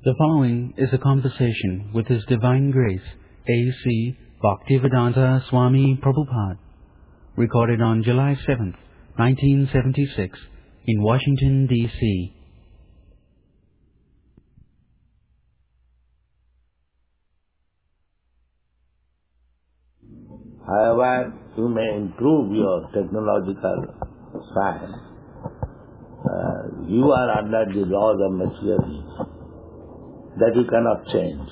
The following is a conversation with His Divine Grace, A.C. Bhaktivedanta Swami Prabhupada, recorded on July 7th, 1976, in Washington, D.C. However, you may improve your technological science. You are under the laws of materialism that you cannot change.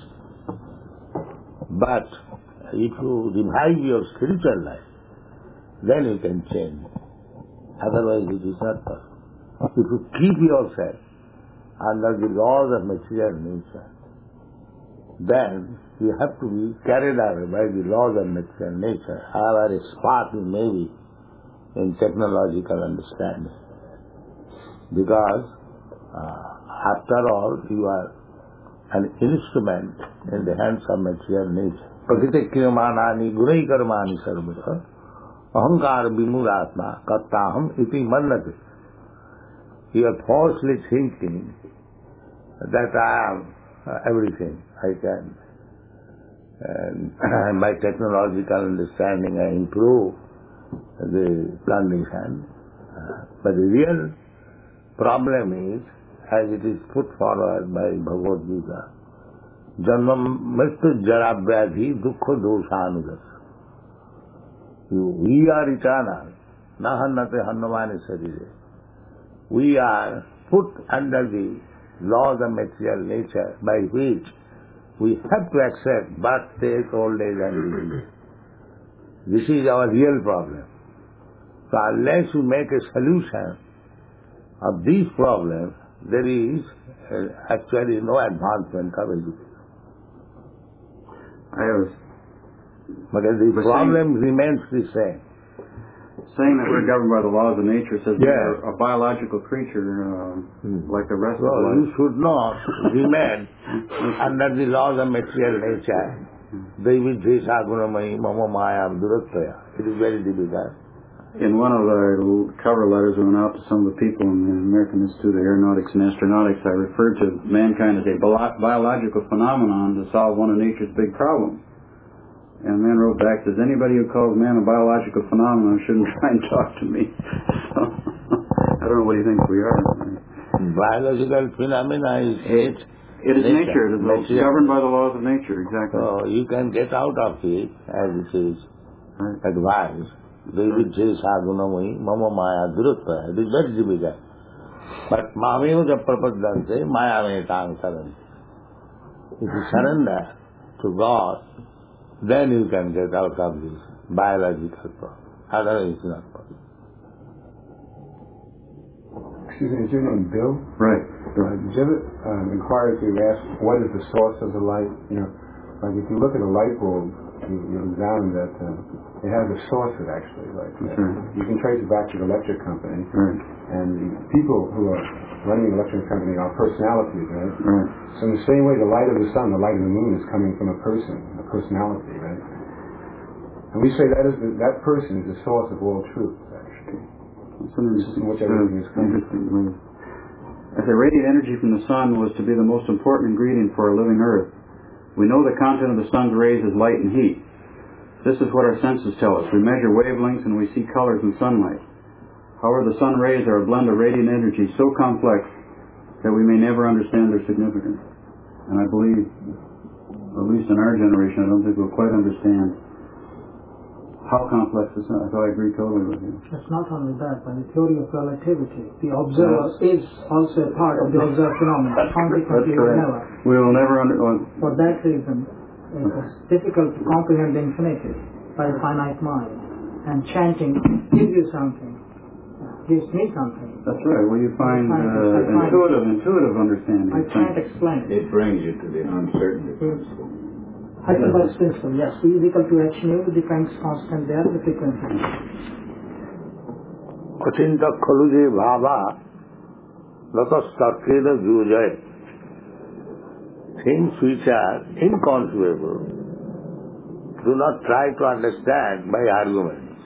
But if you revive your spiritual life, then you can change. Otherwise it is not possible. If you keep yourself under the laws of material nature, then you have to be carried away by the laws of material nature, however smart you may be in technological understanding. Because after all, you are an instrument in the hands of material nature. Prakriti kriyamanani gunai karmani sarvata ahankar vimuratma kattaham iti mannate. You are falsely thinking that I am everything. I can. And by technological understanding I improve the condition. But the real problem is, as it is put forward by Bhagavad Gita, Janma Mrityu Jara Vyadhi Dukkha Doshanugas. We are eternal. Na hannate hannamani sarire. We are put under the laws of material nature by which we have to accept birth, death, old age and disease. This is our real problem. So unless you make a solution of these problems, there is actually no advancement of education. But the problem remains the same. Saying that we're governed by the laws of nature says we're a biological creature like the rest of life. You should not remain under the laws of material nature. Devi Dvesha Gunamai Mama Maya Durataya. It is very difficult. In one of the cover letters we went out to some of the people in the American Institute of Aeronautics and Astronautics, I referred to mankind as a biological phenomenon to solve one of nature's big problems. And man wrote back, says, anybody who calls man a biological phenomenon shouldn't try and talk to me. So, I don't know what he thinks we are. Biological phenomena is it is nature. It is governed by the laws of nature, exactly. So you can get out of it as it is advised. Devi Jesa Gunamai Mama Maya Durutta. It is very difficult. But Mameo Japrapadante Maya Metang Saranti. If you surrender to God, then you can get out of this biological problem. Otherwise it's not possible. Excuse me, is your name Bill? Right. Did you ever inquire if you ask what is the source of the light? You know, like if you look at a light bulb, you examine that it has a source of actually. Like you can trace it back to the electric company, and the people who are running the electric company are personalities, right? So in the same way, the light of the sun, the light of the moon is coming from a person, a personality, right? And we say that person is the source of all truth, actually. From which everything is coming. As the radiant energy from the sun was to be the most important ingredient for a living earth, we know the content of the sun's rays is light and heat. This is what our senses tell us. We measure wavelengths and we see colors in sunlight. However, the sun rays are a blend of radiant energy so complex that we may never understand their significance. And I believe, at least in our generation, I don't think we'll quite understand how complex this is. So I agree totally with you. It's not only that, but the theory of relativity. The observer is also a part of the observed phenomenon. Consequently, we will never For that reason, it's difficult to comprehend the infinity by a finite mind. And chanting gives you something, gives me something. That's right. Well, you find intuitive understanding. I can't explain it. It brings you to the uncertainty principle. Heisenberg's principle, yes. E is equal to h nu depends constant there, the frequency. Achinta khaluje bhava latas tarkeda jujay. Things which are inconceivable do not try to understand by arguments.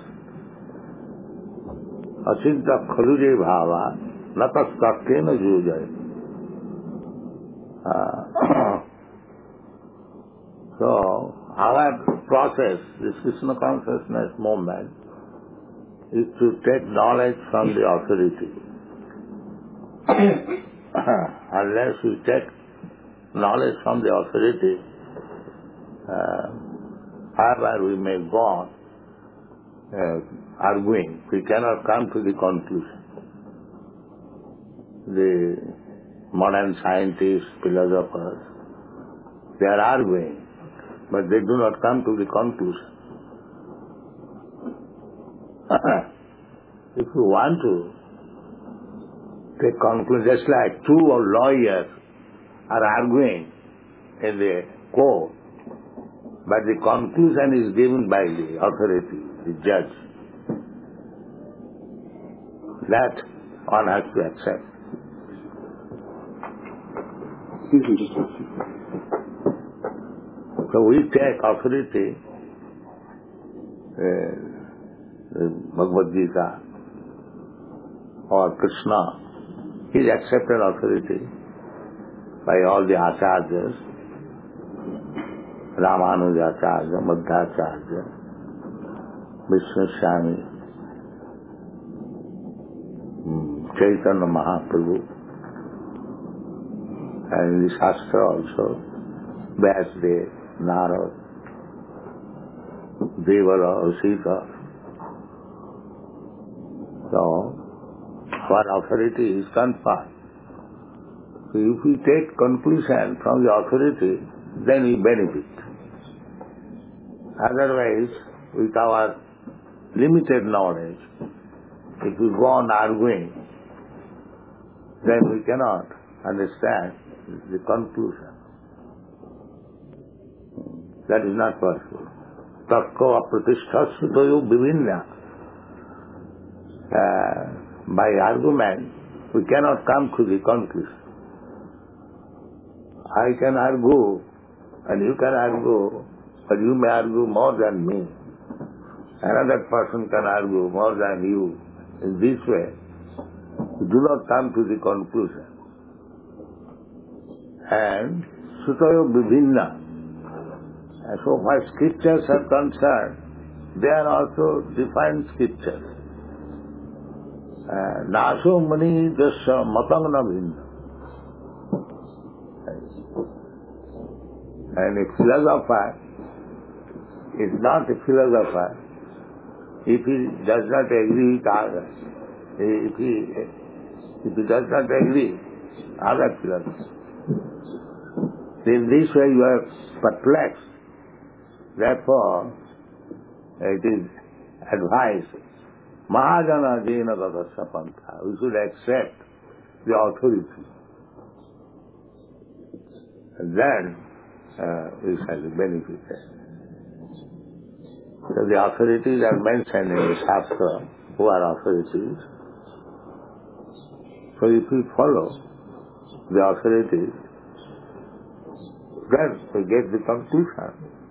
Achinta khaluje bhava latas tarkeda jujay. So our process, this Krishna consciousness movement, is to take knowledge from the authority. Unless we take knowledge from the authority, however we may go on arguing, we cannot come to the conclusion. The modern scientists, philosophers, they are arguing, but they do not come to the conclusion. If you want to take conclusion, just like two lawyers are arguing in the court, but the conclusion is given by the authority, the judge. That one has to accept. Excuse me, just a second. So we take authority, Bhagavad Gita or Krishna is accepted authority by all the acharyas, Ramanujacharya, Madhacharya, Vishnu Swami, Chaitanya Mahaprabhu, and in the Shastra also, Vyasdev, Narad, Devala, Sita. So, our authority is conferred. So if we take conclusion from the authority, then we benefit. Otherwise, with our limited knowledge, if we go on arguing, then we cannot understand the conclusion. That is not possible. Takko apratishthasutayo vivinna. By argument, we cannot come to the conclusion. I can argue, and you can argue, but you may argue more than me. Another person can argue more than you. In this way, we do not come to the conclusion. And sutayo vivinna. So far scriptures are concerned, they are also defined scriptures. Naso mani dasya matangna bhinna. And a philosopher is not a philosopher if he does not agree with others. If he does not agree, other philosophers. In this way you are perplexed. Therefore, it is advised, Mahajana Jena Dadasya Pantha. We should accept the authority. And then we shall be benefited. So the authorities are mentioned in the Shastra, who are authorities. So if we follow the authorities, then we get the conclusion.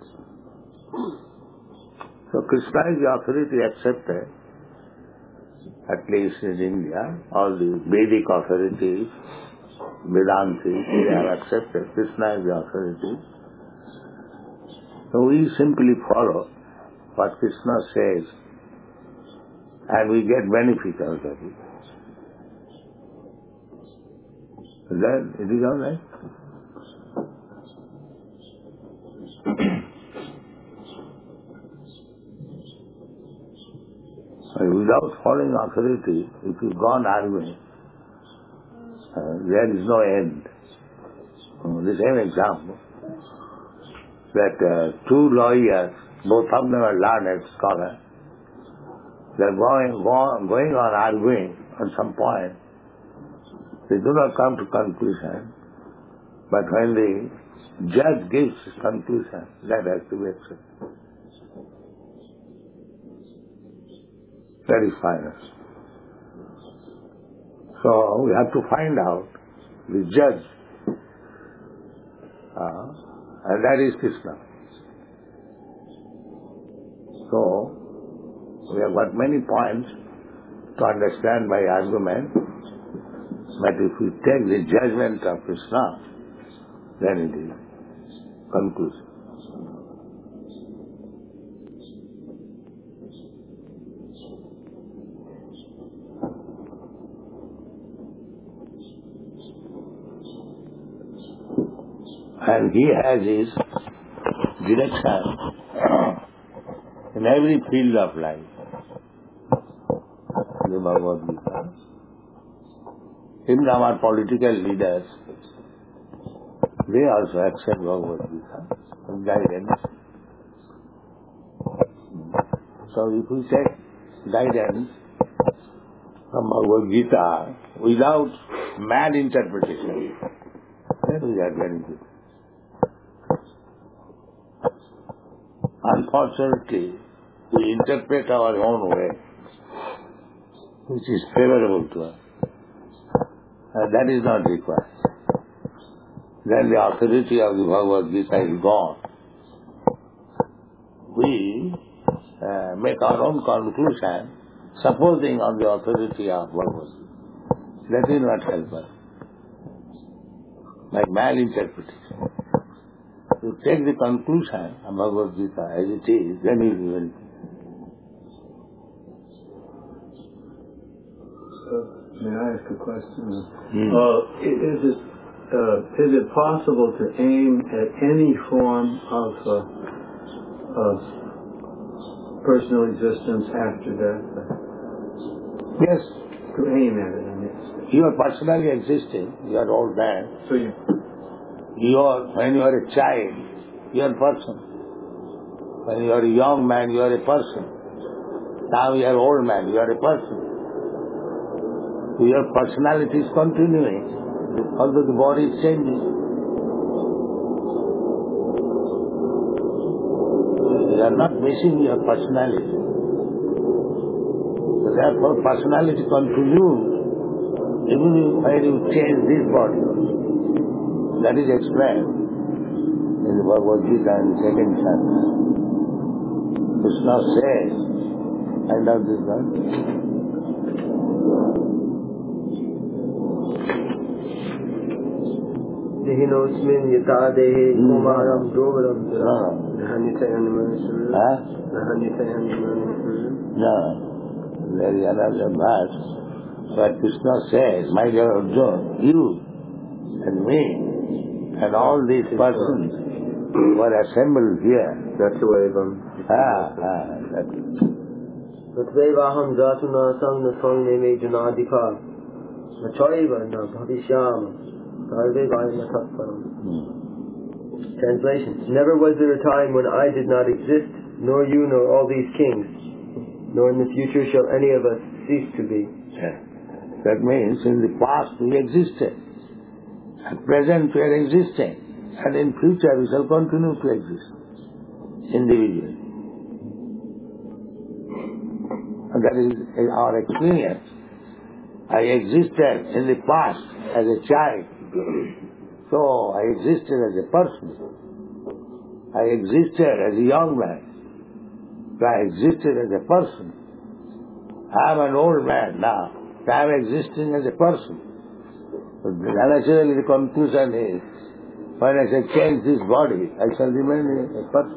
So Krishna is the authority accepted, at least in India. All the Vedic authorities, Vedantis, they are accepted. Krishna is the authority. So we simply follow what Krishna says, and we get benefit out of it. Then it is all right. Without following authority, if you go on arguing, there is no end. The same example, that two lawyers, both of them are learned scholars, they are going on arguing on some point. They do not come to conclusion, but when the judge gives his conclusion, that has to be accepted. That is final. So we have to find out the judge, and that is Krishna. So we have got many points to understand by argument, but if we take the judgment of Krishna, then it is conclusive. And he has his direction in every field of life. The Bhagavad Gita. Even our political leaders, they also accept Bhagavad Gita as guidance. So if we take guidance from Bhagavad Gita without mad interpretation, then we are very good. Unfortunately, we interpret our own way, which is favorable to us. That is not required. Then the authority of the Bhagavad Gita is gone. We make our own conclusion, supposing on the authority of Bhagavad Gita. That will not help us. Like malinterpretation. You take the conclusion of Bhagavad Gita as it is, then you will. May I ask a question? Is it possible to aim at any form of personal existence after death? Yes. To aim at it, I mean. You are personally existing. You are old man. So you. When you are a child, you are a person. When you are a young man, you are a person. Now you are old man, you are a person. Your personality is continuing, although the body is changing. You are not missing your personality. So therefore, personality continues even when you change this body also. That is explained in the Bhagavad Gita in the second chapter. Krishna says, end of this one. Dehinosmin yata dehe kumaram dovaram nahanitayan manasur. No. There is another verse where Krishna says, my dear Arjuna, you and me and all these persons were assembled here. That's the way of them. Tatvevaham jatuna samna sangneme janadika nachaiva na bhavishyama tarvevayana tatparam. Translation. Never was there a time when I did not exist, nor you nor all these kings, nor in the future shall any of us cease to be. That means in the past we existed. At present we are existing, and in future we shall continue to exist individually. And that is our experience. I existed in the past as a child, so I existed as a person. I existed as a young man, so I existed as a person. I am an old man now, so I am existing as a person. Naturally, the conclusion is, when I shall change this body, I shall remain a person.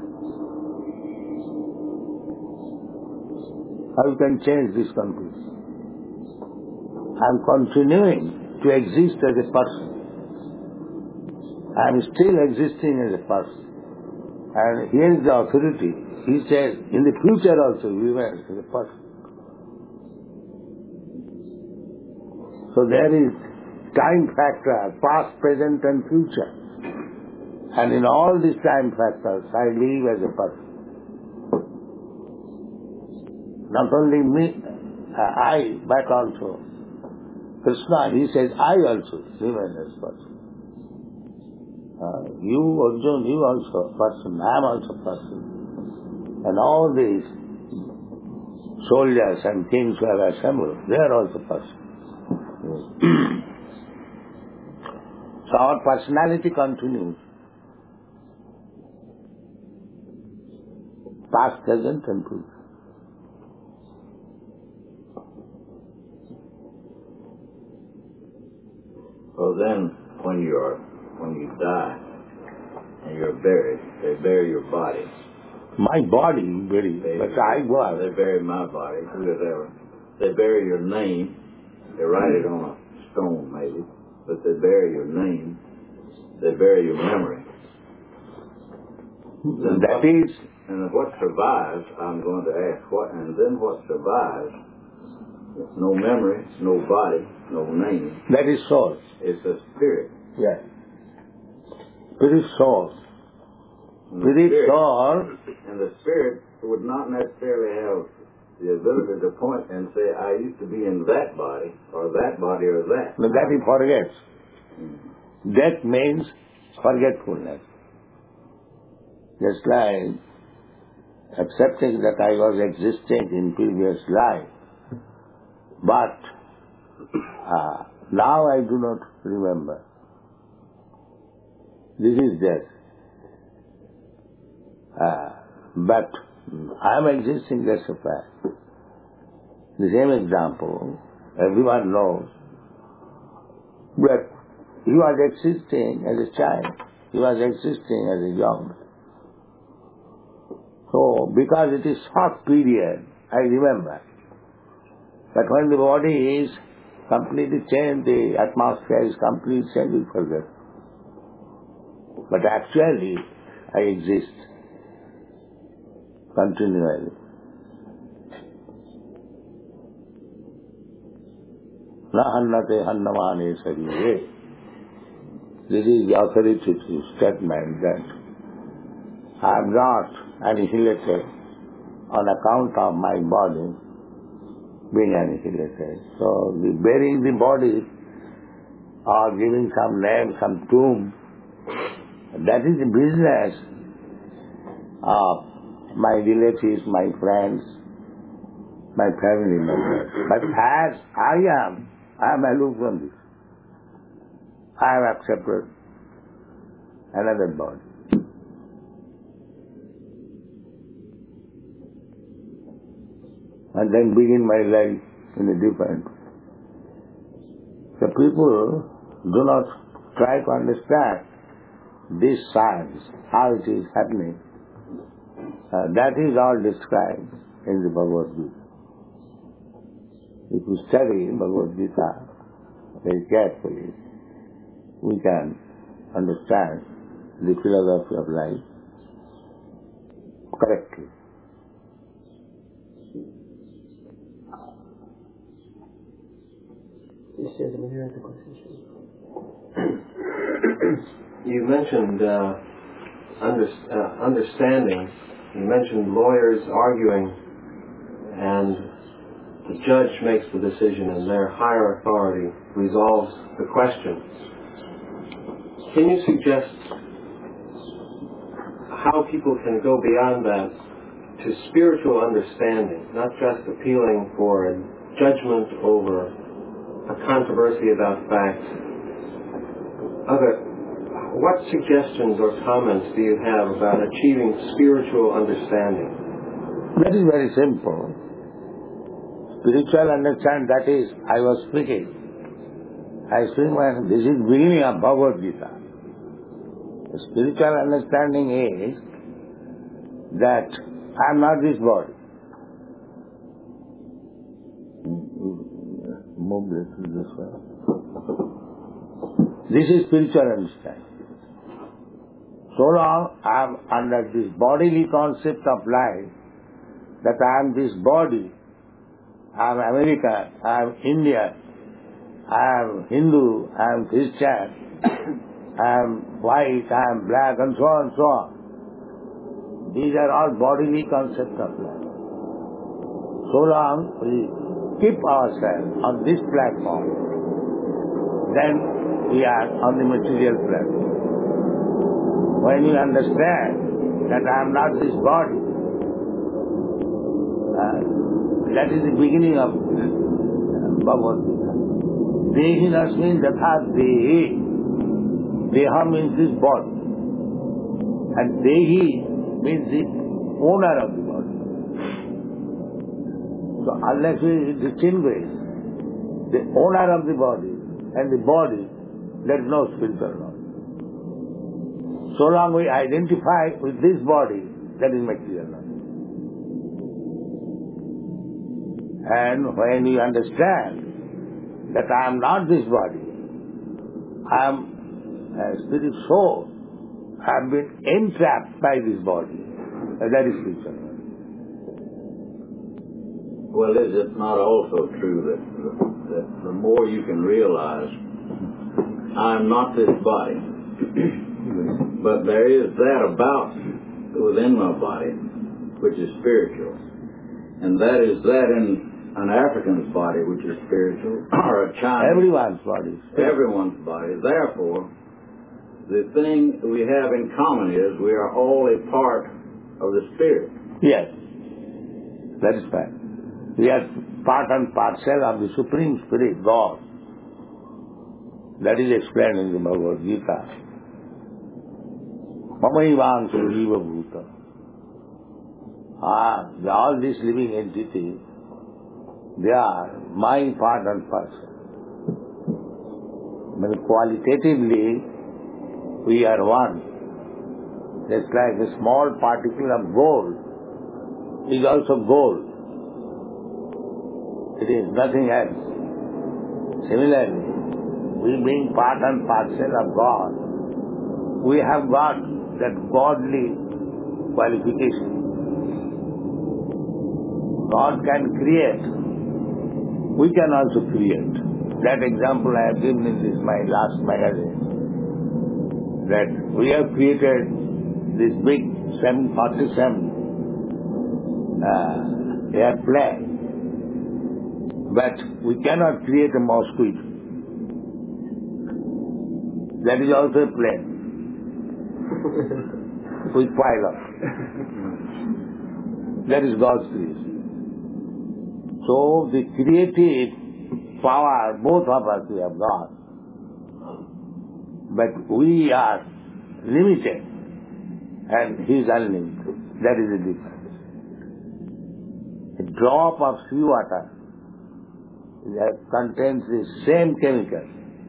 How you can change this conclusion? I am continuing to exist as a person. I am still existing as a person. And here is the authority. He says, in the future also, we will as a person. So there is time factor, past, present and future. And in all these time factors, I live as a person. Not only me, I, but also Krishna, he says, I also remain as person. You, Arjuna, you also a person, I am also a person. And all these soldiers and kings who have assembled, they are also persons. So our personality continues. Past, present and future. So then, when you're when you die and you're buried, they bury your body. My body buried, but I was. They bury my body, whatever. They bury your name. They write it on a stone, maybe, but they bury your name. They bury your memory. And what survives, I'm going to ask, and then what survives, no memory, no body, no name. That is soul. It's a spirit. Yes. Spirit soul. Spirit soul. And the spirit would not necessarily have the ability to point and say, I used to be in that body, or that body, or that. No, that he forgets. Death means forgetfulness. Just like accepting that I was existing in previous life, but now I do not remember. This is death. But I am existing, that's a fact. The same example, everyone knows that he was existing as a child, he was existing as a young. So, because it is short period, I remember. But when the body is completely changed, the atmosphere is completely changed, we forget. But actually, I exist continually. Na hannate hannamane sarire. This is the authoritative statement that I am not annihilated on account of my body being annihilated. So, the burying the body or giving some name, some tomb, that is the business of my relatives, my friends, my family members. But as I am aloof from this. I have accepted another body. And then begin my life in a different way. The people do not try to understand this science, how it is happening. That is all described in the Bhagavad Gita. If you study Bhagavad Gita very carefully, we can understand the philosophy of life correctly. You mentioned understanding. You mentioned lawyers arguing, and the judge makes the decision, and their higher authority resolves the question. Can you suggest how people can go beyond that to spiritual understanding, not just appealing for a judgment over a controversy about facts? What suggestions or comments do you have about achieving spiritual understanding? That is very simple. Spiritual understanding, that is, I was speaking. I speak when this is beginning of Bhagavad Gita. The spiritual understanding is that I am not this body. Move this way. This is spiritual understanding. So long I am under this bodily concept of life, that I am this body, I am American, I am Indian, I am Hindu, I am Christian, I am white, I am black, and so on and so on. These are all bodily concepts of life. So long we keep ourselves on this platform, then we are on the material platform. When you understand that I am not this body, that is the beginning of Bhagavad Gita. Dehinas means Yatha Dehi. Deha means this body. And Dehi means the owner of the body. So unless we distinguish the owner of the body and the body, there is no spiritual knowledge. So long we identify with this body, that is material knowledge. And when we understand that I am not this body, I am a spirit soul, I have been entrapped by this body, that is spiritual knowledge. Well, is it not also true that the more you can realize, I am not this body, but there is that about within my body which is spiritual, and that is that in an African's body which is spiritual, or a Chinese. Everyone's body. Everyone's body. Therefore, the thing we have in common is we are all a part of the Spirit. Yes, that is right. We are part and parcel of the Supreme Spirit, God. That is explained in the Bhagavad Gita. Mamaivangshu jiva bhuta. All these living entities, they are my part and parcel. But qualitatively, we are one. Just like a small particle of gold is also gold. It is nothing else. Similarly, we being part and parcel of God, we have got that godly qualification. God can create. We can also create. That example I have given in this my last magazine. That we have created this big 747 airplane, but we cannot create a mosquito. That is also a plane with pilot. That is God's creation. So the creative power, both of us we have got, but we are limited and He is unlimited. That is the difference. A drop of seawater that contains the same chemical,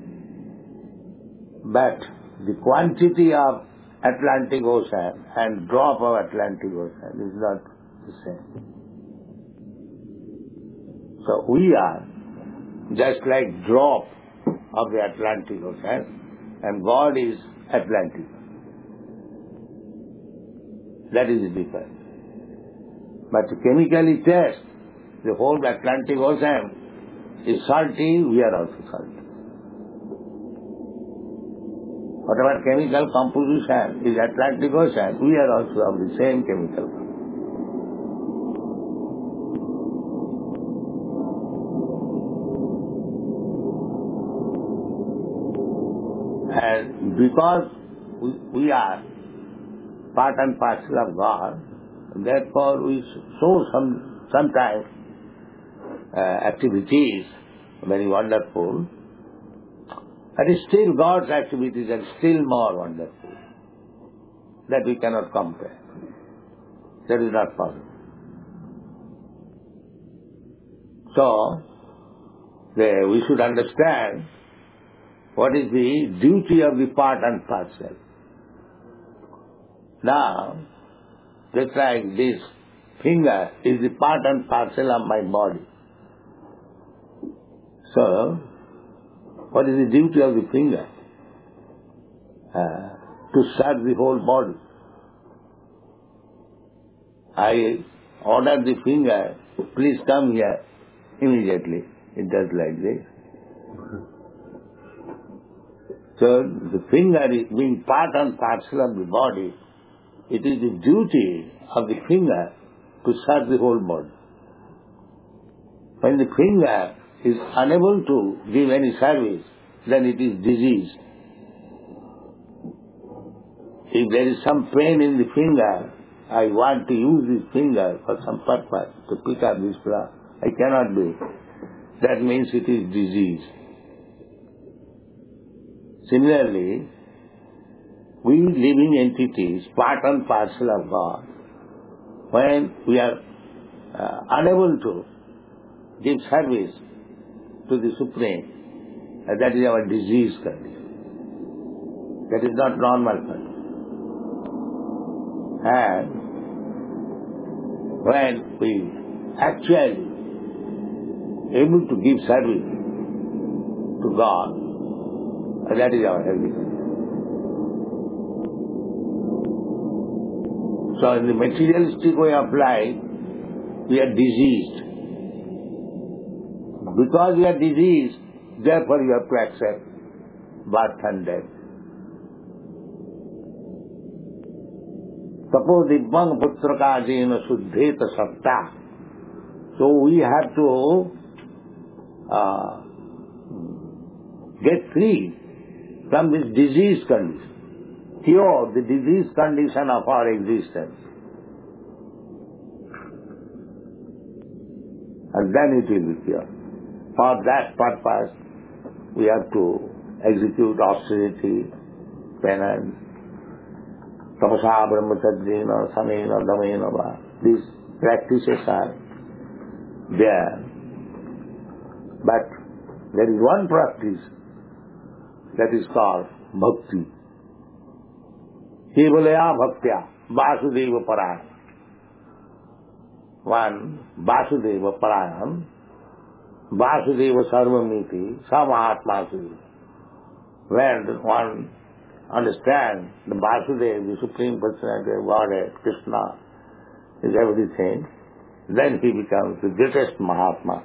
but the quantity of Atlantic Ocean and drop of Atlantic Ocean is not the same. So we are just like drop of the Atlantic Ocean, and God is Atlantic. That is the difference. But to chemically test, the whole Atlantic Ocean is salty, we are also salty. Whatever chemical composition is Atlantic Ocean, we are also of the same chemical composition. And because we are part and parcel of God, therefore we show sometimes activities very wonderful, but still God's activities are still more wonderful. That we cannot compare. That is not possible. So, we should understand what is the duty of the part and parcel. Now, just like this finger is the part and parcel of my body. So, what is the duty of the finger? To serve the whole body. I order the finger, please come here immediately. It does like this. So the finger is being part and parcel of the body. It is the duty of the finger to serve the whole body. When the finger is unable to give any service, then it is diseased. If there is some pain in the finger, I want to use this finger for some purpose, to pick up this flower. I cannot do it. That means it is disease. Similarly, we living entities, part and parcel of God, when we are unable to give service to the Supreme, that is our disease condition. That is not normal condition. And when we actually able to give service to God, that is our happiness. So in the materialistic way of life, we are diseased. Because we are diseased, therefore you have to accept birth and death. Tapodibbang putraka-jena suddheta satta. So we have to get free from this disease condition. Cure the disease condition of our existence. And then it will be cured. For that purpose, we have to execute austerity, penance, tapasa brahmacharjena, samena, damena va. These practices are there. But there is one practice that is called bhakti. Kevalaya bhaktya, Vasudeva Parayan. One, Vasudeva Parayan, Vasudeva Sarvamiti, Samahatma Sudeva. When one understands the Vasudeva, the Supreme Personality of Godhead, Krishna, is everything, then he becomes the greatest Mahatma.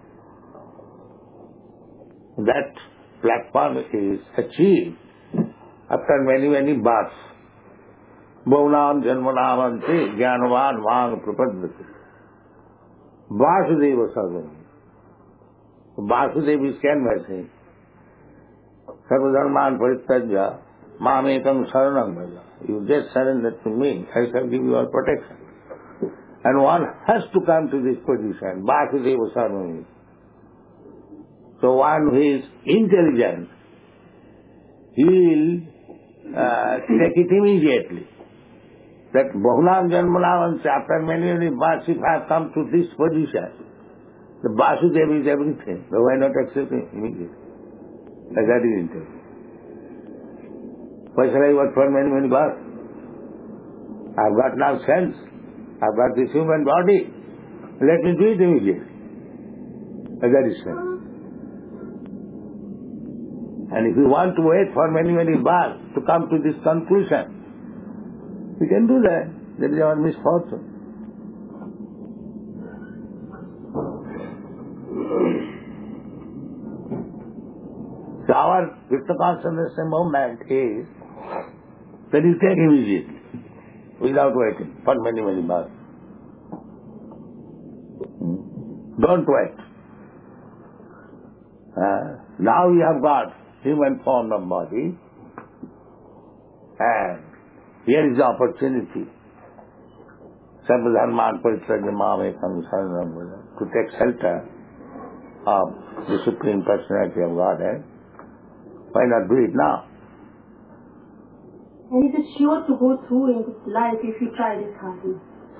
That platform is achieved after many, many births. Bhavanam janmanamante jnanavan vang prapaddati. Vasudeva Sarvam. Vasudeva is canvassing. Sarvadharman parityajya mamekam saranam bhaja. You just surrender to me, I shall give you all protection. And one has to come to this position, Vasudeva Sarvam. So one who is intelligent, he will take it immediately. That Bhavanam Janmanam, after many, many births, if I have come to this position, the Vasudeva is everything. So why not accept it immediately? That is intelligent. Why shall I work for many, many births? I have got now sense. I have got this human body. Let me do it immediately. That is sense. And if you want to wait for many, many births to come to this conclusion, we can do that. That is our misfortune. So our Krishna consciousness movement is that you take immediately, without waiting for many, many births. Don't wait. Now we have got human form of body, and here is the opportunity. Sarvadharman parityajya mamekam saranam bhaja. To take shelter of the Supreme Personality of Godhead. Why not do it now? And is it sure to go through in this life if you try this hard?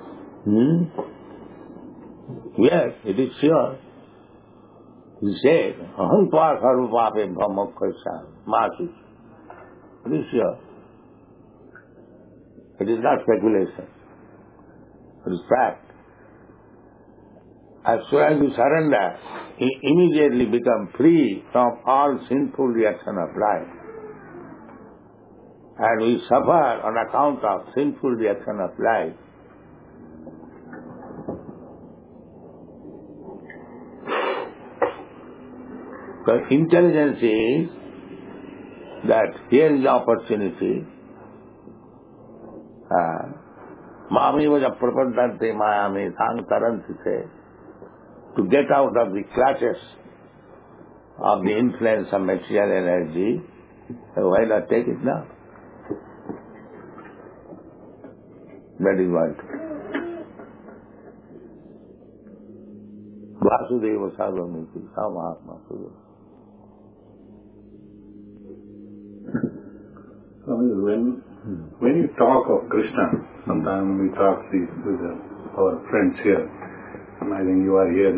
Yes, it is sure. He said, aham tva sarvapape brahmokkhaisya masu. It is sure. It is not speculation. It is fact. As soon as you surrender, you immediately become free from all sinful reaction of life. And we suffer on account of sinful reaction of life. So intelligence is that here is the opportunity. Mami was a prapadante mayami sang taranti, to get out of the clutches of the influence of material energy. So why not take it now? That is what. Vasudeva Sarvamiti, Samahatma Sudeva. When you talk of Krishna, sometimes we talk with our friends here, and I think you are here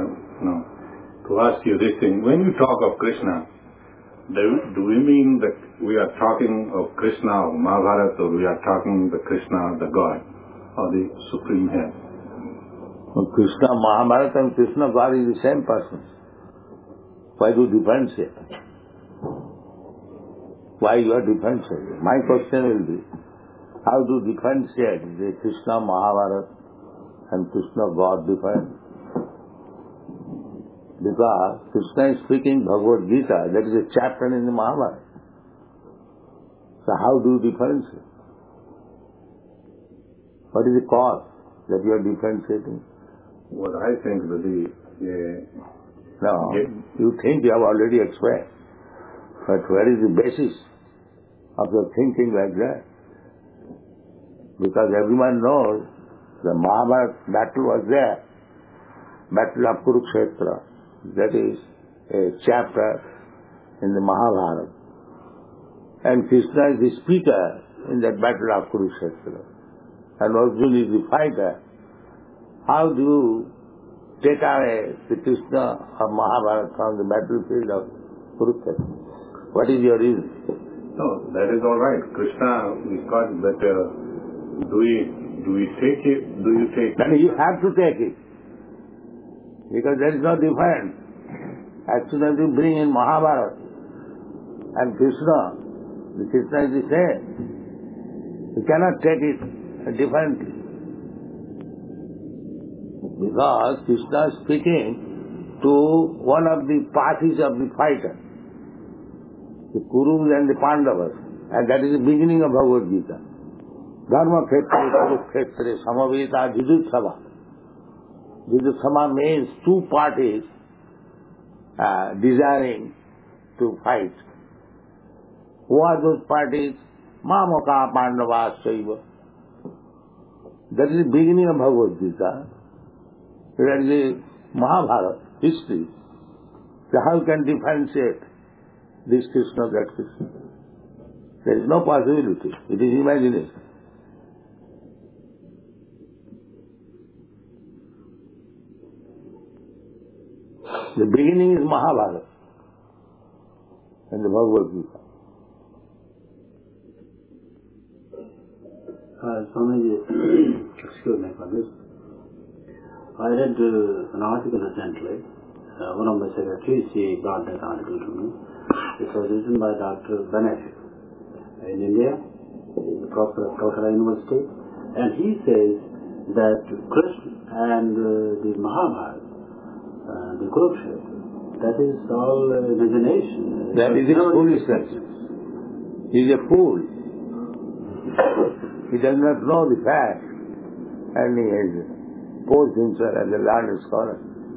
to ask you this thing. When you talk of Krishna, do we mean the we are talking of Krishna or Mahabharata, or we are talking the Krishna, the God, or the Supreme Head. Well, Krishna, Mahabharata and Krishna, God is the same person. Why do you differentiate? Why you are differentiating? My question will be, how to differentiate the Krishna, Mahabharata and Krishna, God different? Because Krishna is speaking Bhagavad Gita, that is a chapter in the Mahabharata. So how do you differentiate? What is the cause that you are differentiating? What I think that you think you have already explained. But where is the basis of your thinking like that? Because everyone knows the Mahabharata battle was there. Battle of Kurukshetra. That is a chapter in the Mahabharata. And Krishna is the speaker in that battle of Kurukshetra. And Arjuna is the fighter. How do you take away the Krishna of Mahabharata from the battlefield of Kurukshetra? What is your reason? No, that is all right. Krishna is God, but do we take it? Do you take it? Then you have to take it. Because there is no difference. As soon as you bring in Mahabharata and Krishna, the Krishna is the same. You cannot take it differently. Because Krishna is speaking to one of the parties of the fighter, the Kurus and the Pandavas, and that is the beginning of Bhagavad Gita. Dharma Khetre, Kurukshetre, Samaveta, Jujutsava. Jujutsava means two parties desiring to fight. Who are those parties? Mamaka Pandavas Saiva. That is the beginning of Bhagavad Gita. That is the Mahabharata history. So how you can differentiate this Krishna, that Krishna? There is no possibility. It is imagination. The beginning is Mahabharata and the Bhagavad Gita. Swamiji, excuse me for this. I read an article recently. One of my secretaries, he brought that article to me. It was written by Dr. Bennett in India, in the Calcutta University. And he says that Krishna and the Mahabharata, the Kurukshetra, that is all imagination. That is foolishness. He is a fool. He does not know the fact, and he has posed himself as a learned scholar.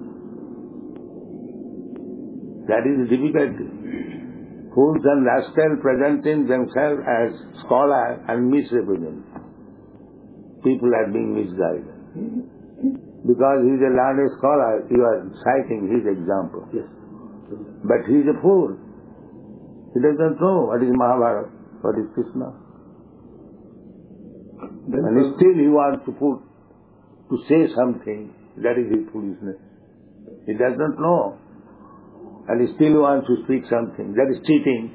That is the difficulty. Fools and rascals presenting themselves as scholars and misrepresenting. People are being misguided. Because he is a learned scholar, you are citing his example. Yes. But he is a fool. He does not know what is Mahabharata, what is Krishna. And still he wants to say something, that is his foolishness. He does not know. And he still wants to speak something, that is cheating.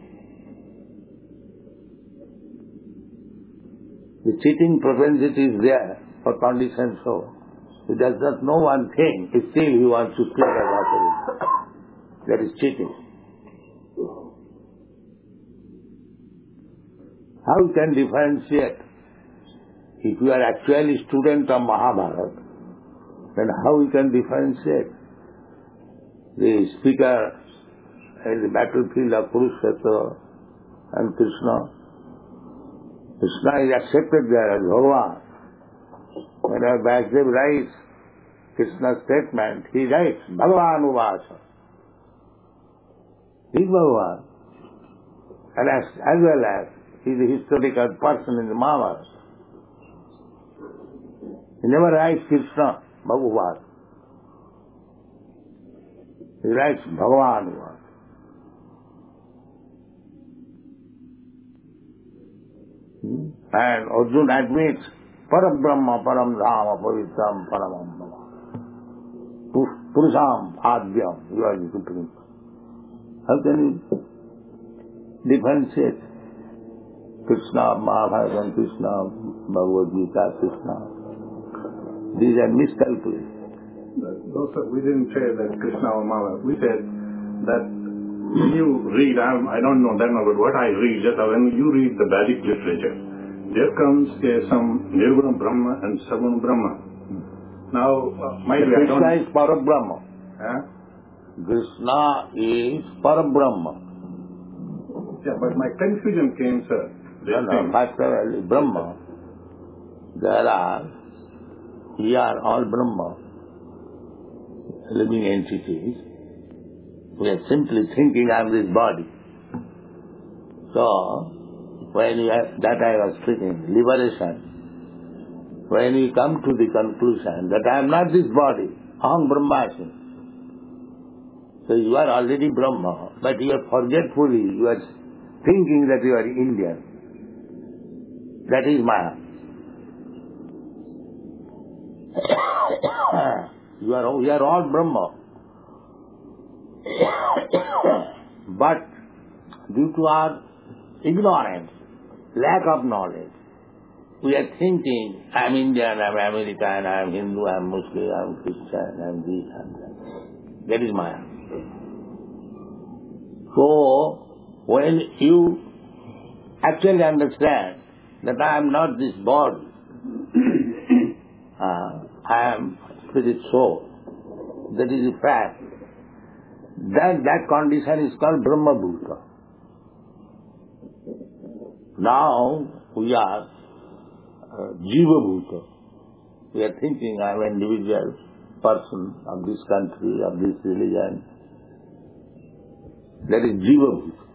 The cheating propensity is there for conditions so. He does not know one thing, still he wants to speak about it. That is cheating. How you can differentiate? If you are actually a student of Mahabharata, then how you can differentiate the speaker in the battlefield of Kurukshetra and Krishna? Krishna is accepted there as Bhagavan. Whenever Vasudev writes Krishna's statement, he writes Bhagavan Uvasa. He is Bhagavan. And as well as he is a historical person in the Mahabharata. He never writes Krishna, Bhagavan. He writes Bhagavan Uvasa. And Arjuna admits Param Brahma, Param Dhama, Pavitram, Paramam Bhava. Purusham, Adhyam, you are the Supreme. How can you differentiate Krishna, Mahabharata, and Krishna, Bhagavad Gita, Krishna. These are miscalculations. No, sir, we didn't say that Krishna or Mahabharata. We said that when you read, I don't know that much, but what I read, just when you read the Vedic literature, there comes some Nirguna Brahma and Saguna Brahma. Now, Krishna is Parabrahma. Huh? Krishna is Parabrahma. Yeah, but my confusion came, sir. First Brahma. We are all Brahma, living entities. We are simply thinking I am this body. So, when you have, that I was speaking, liberation, when you come to the conclusion that I am not this body, Aham Brahmasmi. So you are already Brahma, but you are forgetfully, you are thinking that you are Indian. That is Maya. We are all Brahma. But due to our ignorance, lack of knowledge, we are thinking, I am Indian, I am American, I am Hindu, I am Muslim, I am Christian, I am this, I am that. That is Maya. So, when you actually understand that I am not this body, I am spirit soul, that is a fact, that condition is called Brahma Bhuta. Now we are Jiva Bhuta. We are thinking I am an individual person of this country, of this religion. That is Jiva Bhuta.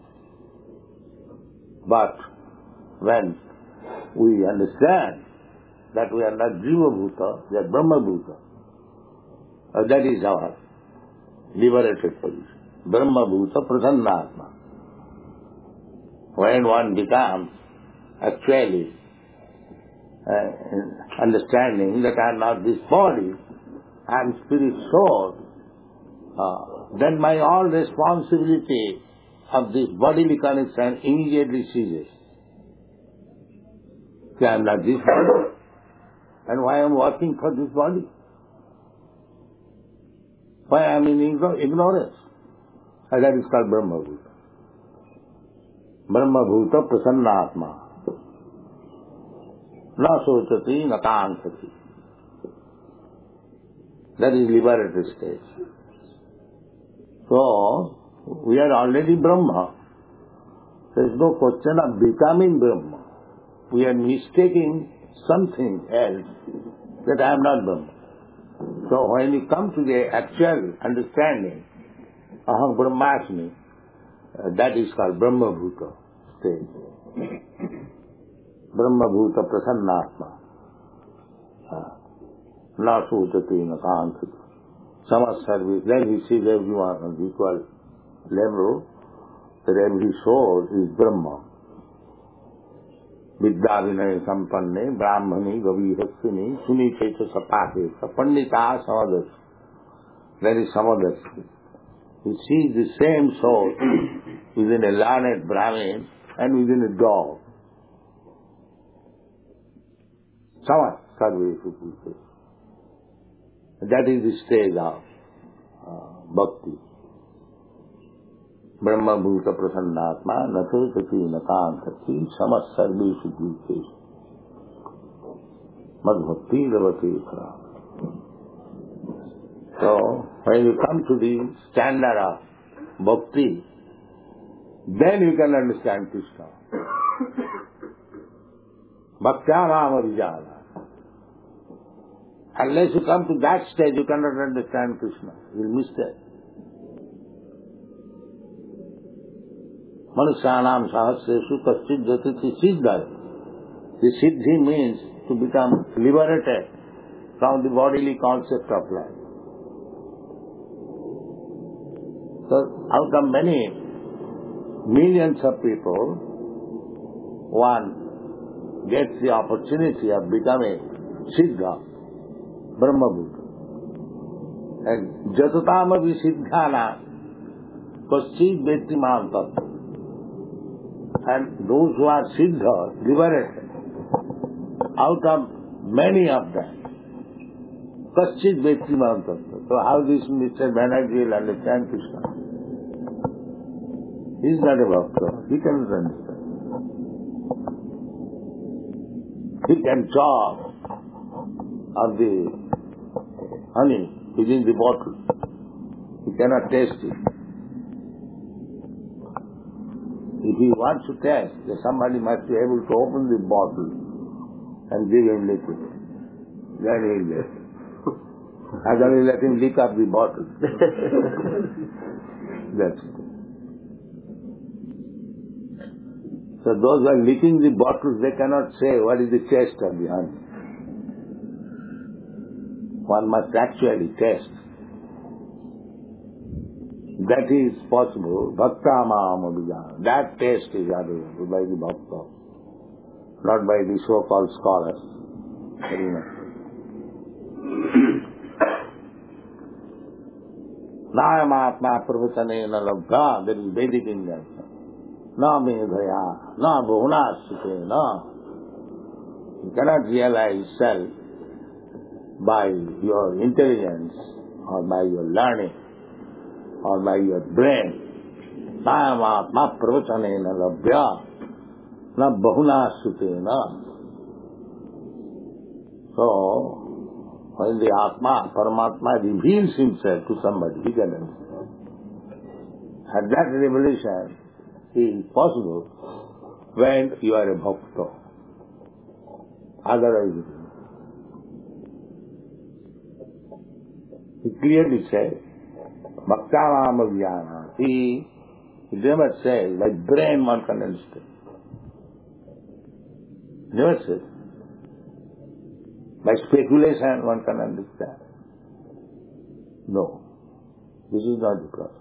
But when we understand that we are not Jiva Bhuta, we are Brahma Bhuta, that is our liberated position. Brahma Bhuta Pratannatma. When one becomes actually understanding that I am not this body, I am spirit soul, then my all responsibility of this bodily connection immediately ceases. I am not this body, and why I am working for this body? Why I am in ignorance? And that is called Brahma Bhuta. Brahma Bhuta Prasannatma. Na sochati, na kankati. That is liberated stage. So, we are already Brahma. There is no question of becoming Brahma. We are mistaking something else that I am not Brahma. So when you come to the actual understanding, Aham Brahmasmi, that is called Brahma Bhuta stage. Brahma Bhuta Prasannatma. Na sutati na kankati. Samas service. Then he sees everyone on equal level, that every soul is Brahma. Vidya vinaya sampanne, brahmani, gavihasini, suniteta sapateta, pandita samadasi. There is samadasi. He sees the same soul within a learned Brahmin and within a dog. Samat sarve. That is the stage of bhakti. Brahma Bhuta Prasannatma Nasotati Nakantati Samas Sarveshu Bhuteshu Madhbhakti Ravati Khara. So, when you come to the standard of bhakti, then you can understand Krishna. Bhaktyanam Avijana. Unless you come to that stage, you cannot understand Krishna. You will miss that. Manusyanam sahasreshu kaschid jatiti siddhaya. The siddhi means to become liberated from the bodily concept of life. So out of many millions of people, one gets the opportunity of becoming siddha, Brahma Bhuta. And jatatam avi siddhana kaschid vetti maham tattva. And those who are Siddhas, liberated, out of many of them, Kaschit Vetrimam Tattva. So how this Mr. Banerjee will understand Krishna? He is not a bhakta. He cannot understand. He can talk of the honey within the bottle. He cannot taste it. If he wants to taste, somebody must be able to open the bottle and give him liquid. Then he will get it. Otherwise let him lick up the bottle. That's it. So those who are licking the bottles, they cannot say what is the taste of the honey. One must actually taste. That is possible. Bhakta ma'am abhijana. That taste is available by the bhakta, not by the so-called scholars. Very much. Nāyamatmā pravacane labdha. There is Vedic in that. Na medhaya, na bhunasute, na. You cannot realize self by your intelligence or by your learning or by your brain. Nāyamatmā pravacane labdha, na bhunasute, na. So, when the Atma, Paramatma reveals himself to somebody, he can understand. And that revelation is possible when you are a bhakta. Otherwise, he clearly says, Bhaktavam Avyana. He never says, by brain one can understand. Never says. By speculation one can understand. No. This is not the process.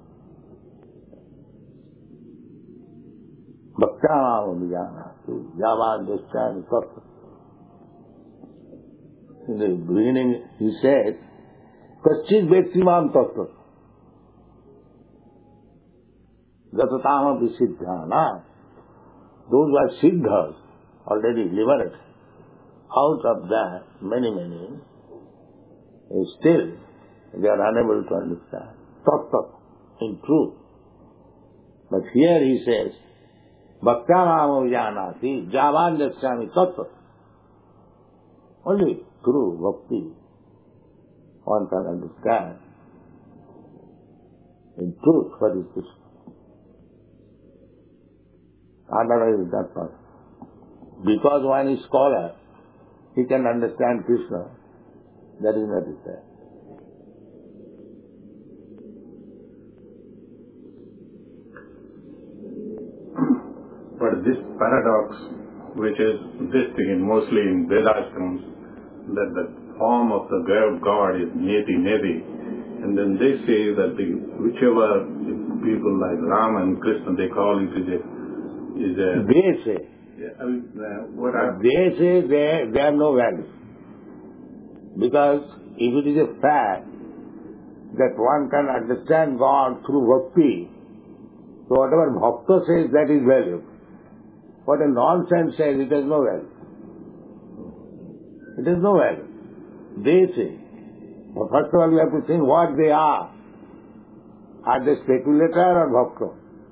Bhaktavam Avyana. Java Deshchani Tattva. In the beginning he said, Kaschit Vetrimam Tattva. Gatatama Visiddhana. Those who are Siddhas, already liberated. Out of that, many, still they are unable to understand. Tattva, in truth. But here he says, Bhaktanam Janati, Javan Jasyami Tattva. Only through bhakti one can understand in truth what is Krishna. Otherwise it is not possible. Because one is scholar, he can understand Krishna. That is not it. But this paradox, which is this thing, mostly in Vedashrams, that the form of the God is Neti, and then they say that whichever people like Rama and Krishna, they call it is a they say. I mean, they say they have no value. Because if it is a fact that one can understand God through bhakti, so whatever bhakta says, that is value. What a nonsense says, it has no value. It has no value. They say. But first of all, we have to think what they are. Are they speculator or bhakta?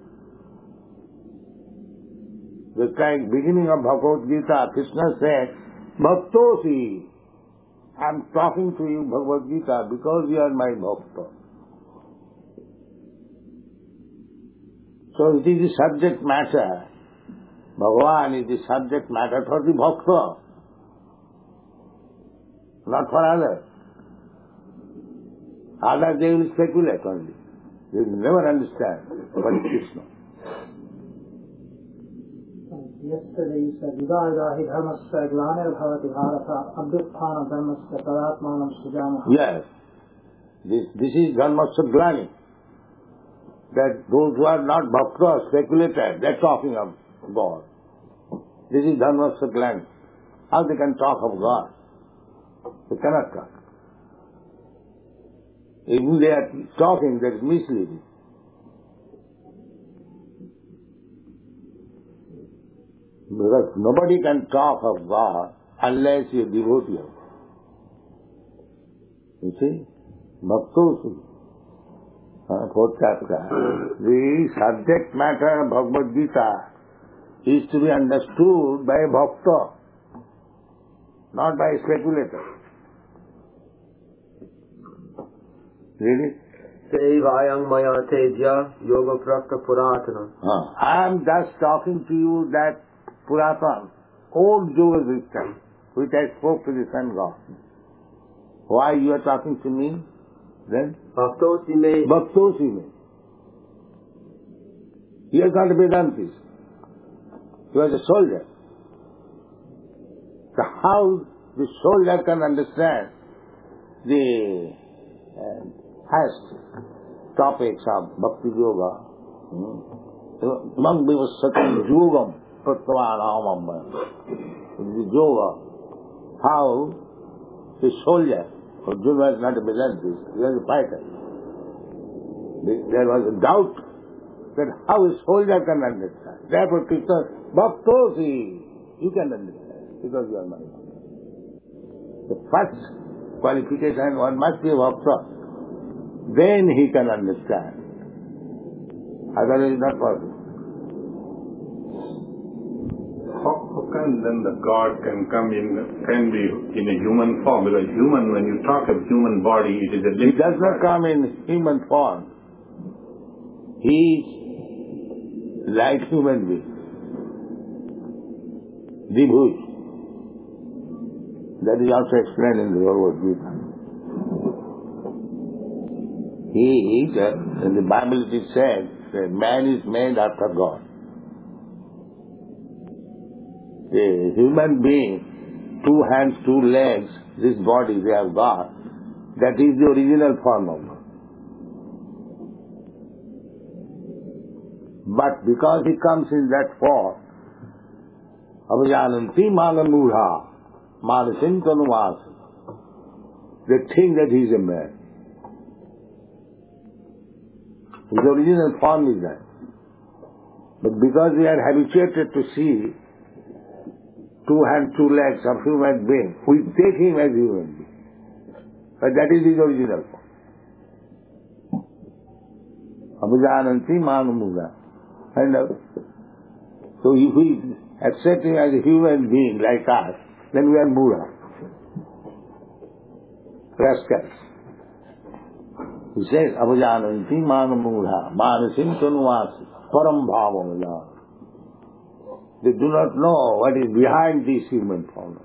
The beginning of Bhagavad Gita, Krishna said, Bhaktosi, I am talking to you Bhagavad Gita because you are my bhakta. So it is the subject matter. Bhagavan is the subject matter for the bhakta, not for others. Others they will speculate only. They will never understand what is Krishna. Yesterday you said, Vidāhi dharmasya glanir bhavati bharata abdutthana dharmasya tadatmanam sujamaha. Yes. This is dharmasya glani. That those who are not bhakta, speculated, they are talking of God. This is dharmasya glani. How they can talk of God? They cannot talk. Even they are talking, that is misleading. Because nobody can talk of God unless you are devotee of God. You see? Bhaktosi. Fourth chapter. The subject matter of Bhagavad Gita is to be understood by a bhakta, not by a speculator. Really? Sevayang maya tejya yoga prakta puratana. I am just talking to you that Puratan, old yoga wisdom, which I spoke to the sun god. Why you are talking to me? Then? Bhaktosi me. Bhaktosi me. He has not a Vedantis. He was a soldier. So how the soldier can understand the highest topics of Bhakti Yoga? Among people such yogam pratvanamam. The yoga, how the soldier, Arjuna was not a Vedantis, he was a fighter. There was a doubt that how a soldier can understand. Therefore Krishna, Bhaktosi, you can understand, because you are my Bhakta. The first qualification, one must be a Bhakta. Then he can understand. Otherwise it is not possible. How can then the God can be in a human form? Because human, when you talk of human body, it is a living. He does not come in human form. He is like human being. Vibhuj. That is also explained in the Bhagavad Gita. He is, in the Bible it is said, that man is made after God. The human being, 2 hands, 2 legs, this body they have got, that is the original form of God. But because he comes in that form, Avajananti Manamudha, Manasintanuvasa, they think that he is a man. His original form is that. But because we are habituated to see 2 hands, 2 legs of human being, we take him as human being. But that is his original form. Abhijananti Manamudha. And so if we accept him as a human being like us, then we are Mudha. Rascals. He says, Abhijananti Manamudha, Manasim Tanuvasi, Param Bhavamaya. They do not know what is behind this human form.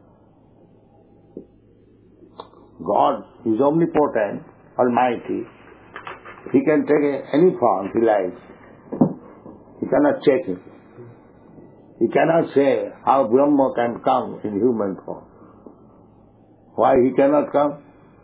God is omnipotent, almighty. He can take any form he likes. He cannot check it. He cannot say how Brahma can come in human form. Why he cannot come?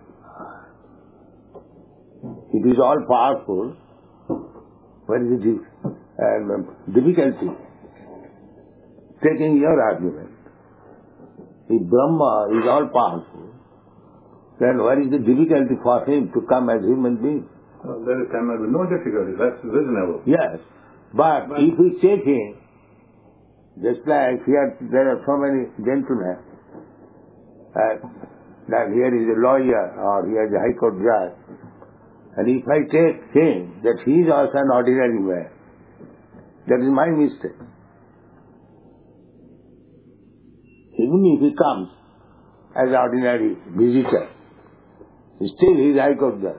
It is all powerful. What is the difficulty? Taking your argument. If Brahma is all powerful, then what is the difficulty for him to come as human being? There cannot be no difficulty. That's reasonable. Yes. But if we take him, just like here there are so many gentlemen, that here is a lawyer or here is a high court judge, and if I take him that he is also an ordinary man, that is my mistake. Even if he comes as an ordinary visitor, still he is high court judge.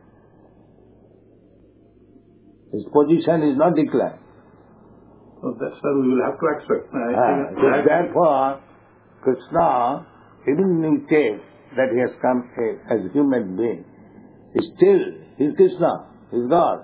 His position is not declined. So that's why we will have to accept. Therefore, Krishna, even if we take that he has come as a human being, still he is Krishna, he is God.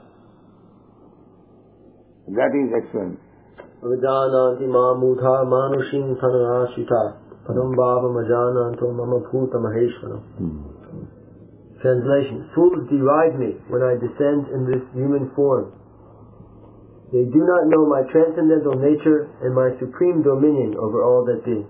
That is explained. Avajananti Mamudha Manushim Tanarashita Padambhava Majananto Mama Bhuta Maheshwara. Translation. Fools deride me when I descend in this human form. They do not know my transcendental nature and my supreme dominion over all that be.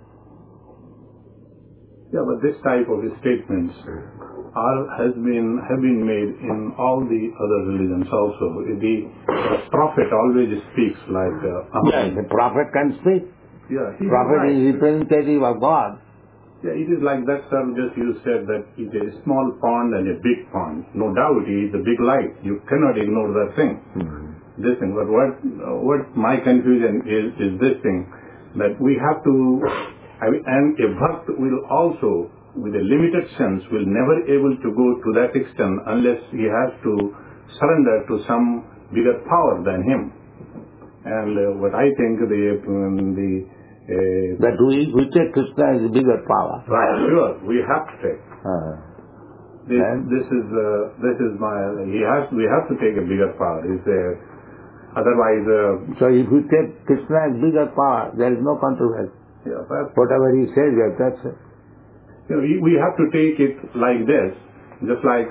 Yeah, but this type of statements have been made in all the other religions also. The prophet always speaks like... the prophet can speak. Prophet is representative of God. Yeah, it is like that, sir. Just you said that it's a small pond and a big pond. No doubt, it is a big light. You cannot ignore that thing. This thing. But what my confusion is this thing, that we have to, and a bhakt will also, with a limited sense, will never able to go to that extent unless he has to surrender to some bigger power than him. And what I think that we take Krishna as a bigger power. Right, sure, we have to take. This is we have to take a bigger power. Otherwise. So if we take Krishna as bigger power, there is no controversy. Yeah, whatever he says, that's it. You know, we have to take it like this, just like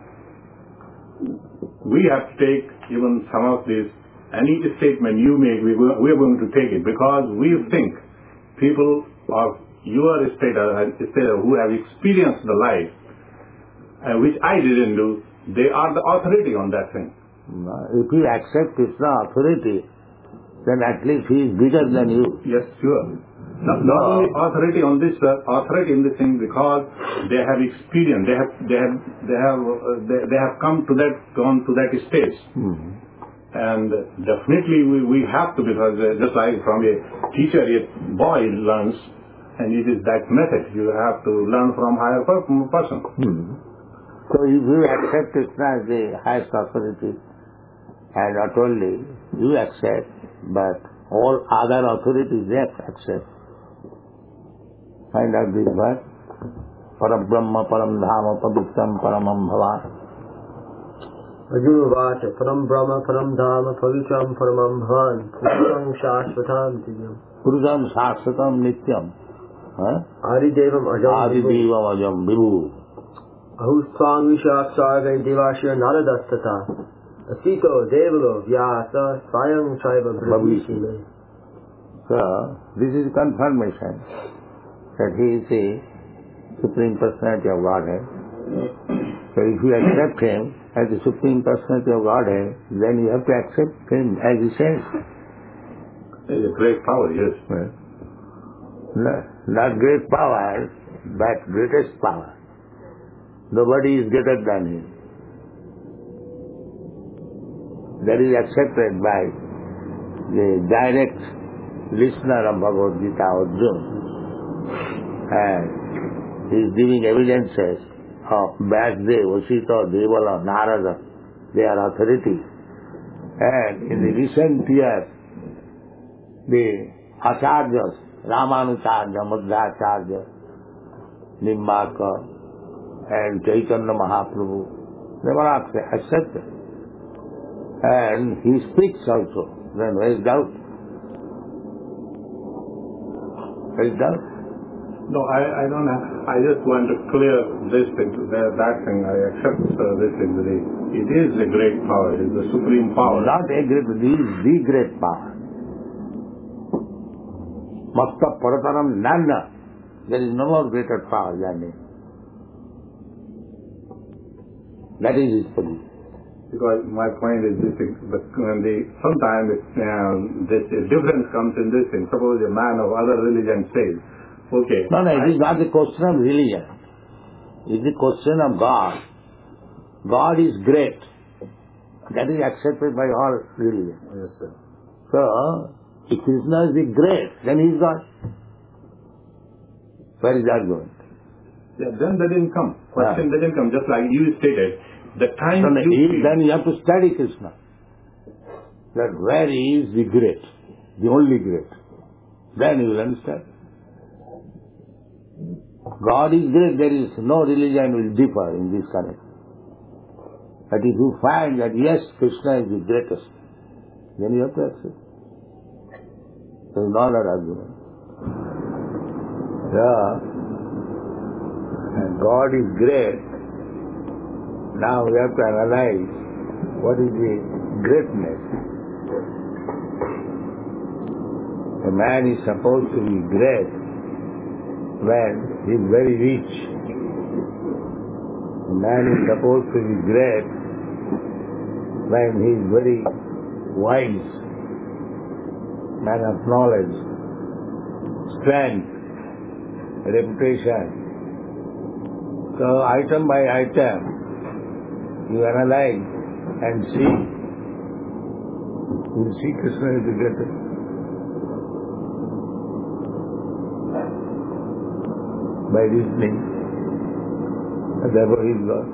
we have to take even some of this. Any statement you make, we are going to take it because we think people of your state who have experienced the life, which I didn't do, they are the authority on that thing. If you accept Krishna's authority, then at least he is bigger than you. Yes, sure. Not only authority on this, authority in this thing because they have experienced, they have gone to that stage. And definitely we have to, because just like from a teacher, a boy learns, and it is that method. You have to learn from higher person. So if you accept Krishna as the highest authority, and not only you accept, but all other authorities they accept. Find out this verse. Param Brahma, Param Dhama, Pavitram, Paramam Bhavan. Arjuna Vacha, Param Brahma, Param Dhama, Pavitram, Paramam Bhavan, Purusam Shashvatam Nityam. Purusam Shashvatam Nityam. Adidevam Ajam Vibhu. Ahustvang Vishat Sarga Devashir Naradastata. Asito Devalo Vyasa Swayam Chaiva Brahmishime. So, this is confirmation that he is the Supreme Personality of Godhead. So if you accept him as the Supreme Personality of Godhead, then you have to accept him as he says. He is a great power, yes. Not great power, but greatest power. Nobody is greater than him. That is accepted by the direct listener of Bhagavad Gita, Arjuna. And he is giving evidences of Vyasdev, Vasita, Devala, Narada, their authority. And in the recent years, the Acharyas, Ramanucharya, Madhvacharya, Nimbaka, and Chaitanya Mahaprabhu, they were accepted. And he speaks also. Then where is doubt? Where is doubt? No, I don't have. I just want to clear this thing, that thing. I accept this thing. It is a great power. It is the supreme power. Not a great, it is the great power. Masta Parataram Nana. There is no more greater power than him. That is his position. Because my point is this thing, but sometimes this difference comes in this thing. Suppose a man of other religion says, okay. No, it is not the question of religion. It is the question of God. God is great. That is accepted by all religions. Yes, sir. So, if Krishna is the great, then he is God. Where is that going? Yeah, then that didn't come. Question didn't come, just like you stated. The time then you have to study Krishna. That where he is the great, the only great. Then you will understand. God is great, there is no religion will differ in this connection. But if you find that yes, Krishna is the greatest, then you have to accept. There is no other argument. And God is great. Now we have to analyze what is the greatness. A man is supposed to be great when he is very rich. A man is supposed to be great when he is very wise, man of knowledge. strength, reputation. So item by item, you analyze and see. You see Krishna is the greatest. By reasoning, and therefore he is God.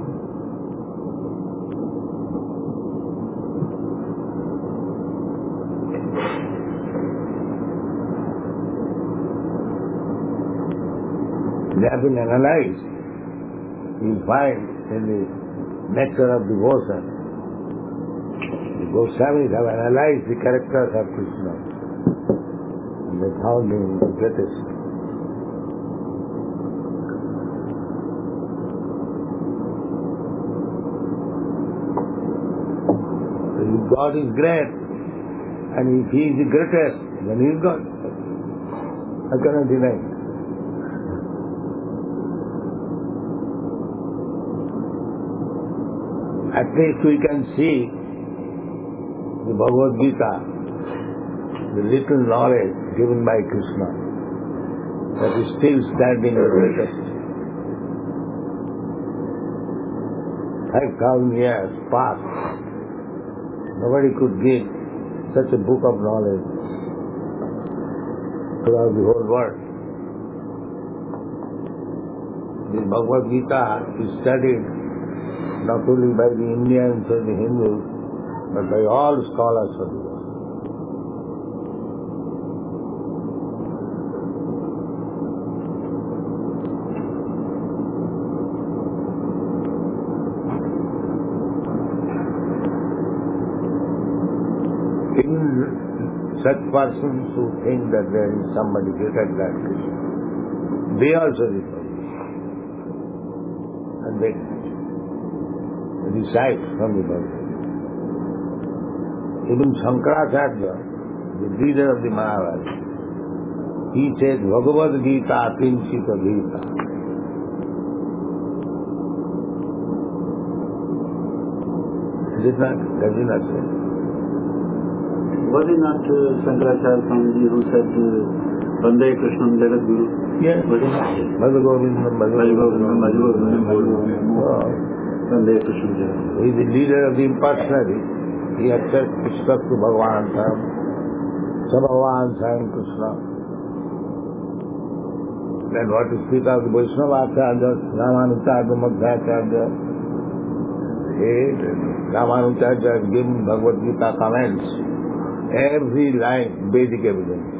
They have been analyzed. You find in the nectar of devotion, the Goswamis have analyzed the characters of Krishna and they found him the greatest. So if God is great and if he is the greatest, then he is God. I cannot deny it. At least we can see the Bhagavad Gita, the little knowledge given by Krishna, that is still standing the greatest. 5,000 years past, nobody could give such a book of knowledge throughout the whole world. The Bhagavad Gita is studied not only by the Indians or the Hindus, but by all scholars of the world. Even such persons who think that there is somebody greater than Krishna, they also reproduce. And they recite from the Bhagavad Gita. Even Shankaracharya, the leader of the Mahavadi, he says, Bhagavad Gita Kinchita Gita. Does he not say? Was it not Shankaracharya Swamiji who said, Vande Krishnam Jagat Guru? Yes. Bhagavindam, he is the leader of the impersonality. He accepts Krishna to Bhagavan Sam, Sabhagavan Sam Krishna. Then what to speak of the Vaishnava Acharya, Ramanujacharya, Madhvacharya. Ramanujacharya has given Bhagavad Gita comments. Every line, Vedic evidence.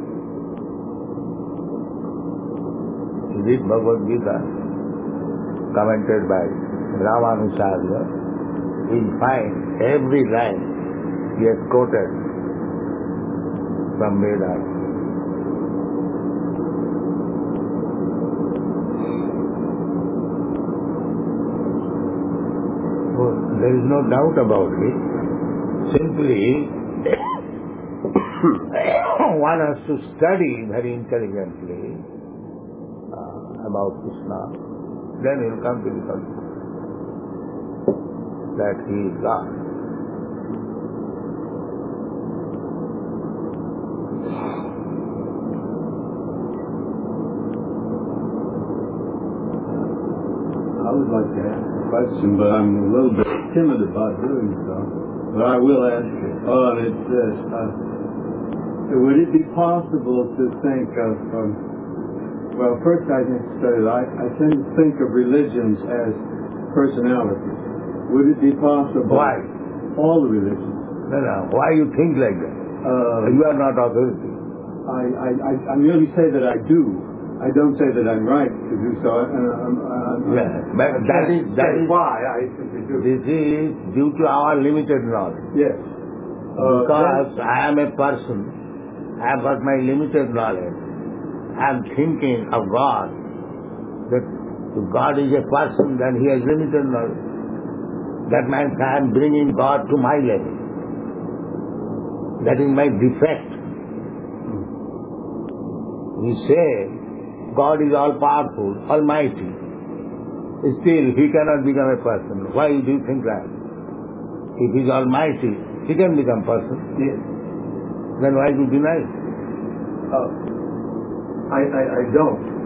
He read Bhagavad Gita, commented by Ramanujacharya, you'll find every line he has quoted from Vedas. So there is no doubt about it. Simply, one has to study very intelligently about Krishna. Then he will come to the conclusion that he is God. I would like to ask a question, but I'm a little bit timid about doing so. But I will ask it. Oh, and it's this. Would it be possible to think of, well, first I tend to think of religions as personalities. Would it be possible? Why? All the religions. No. Why you think like that? You are not authority. I merely say that I do. I don't say that I'm right to do so. But that is why I simply do. This is due to our limited knowledge. Yes. Because I am a person, I have got my limited knowledge. I am thinking of God. That if God is a person, then he has limited knowledge. That means I am bringing God to my level. That is my defect. We say God is all-powerful, almighty. Still, he cannot become a person. Why do you think that? If he is almighty, he can become person. Yes. Then why do you deny it? I don't.